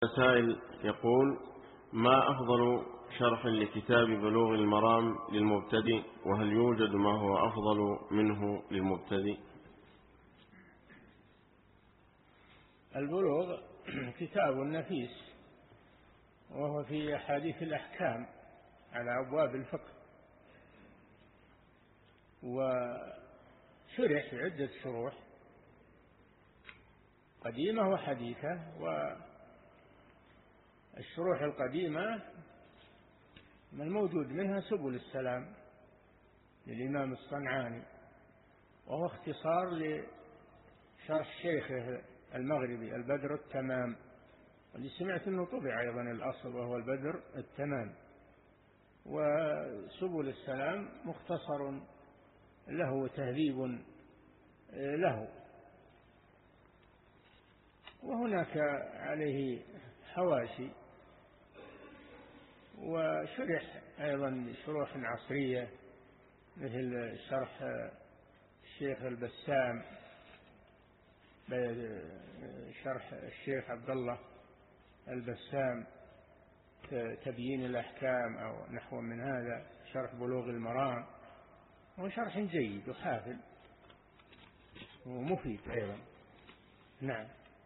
سائل يقول: ما أفضل شرح لكتاب بلوغ المرام للمبتدئ، وهل يوجد ما هو أفضل منه للمبتدئ؟ البلوغ كتاب نفيس، وهو في أحاديث الأحكام على أبواب الفقه، وشرح عدة شروح قديمة وحديثة. والشروح القديمة من الموجود منها سبل السلام للإمام الصنعاني، وهو اختصار لشرح شيخه المغربي البدر التمام، واللي سمعت أنه طبع أيضا الأصل وهو البدر التمام. وسبل السلام مختصر له وتهذيب له، وهناك عليه حواشي، وشرح أيضا شروح عصرية مثل شرح الشيخ البسام، شرح الشيخ عبد الله البسام تبيين الأحكام أو نحو من هذا، شرح بلوغ المرام، هو شرح جيد وحافل ومفيد أيضا. نعم.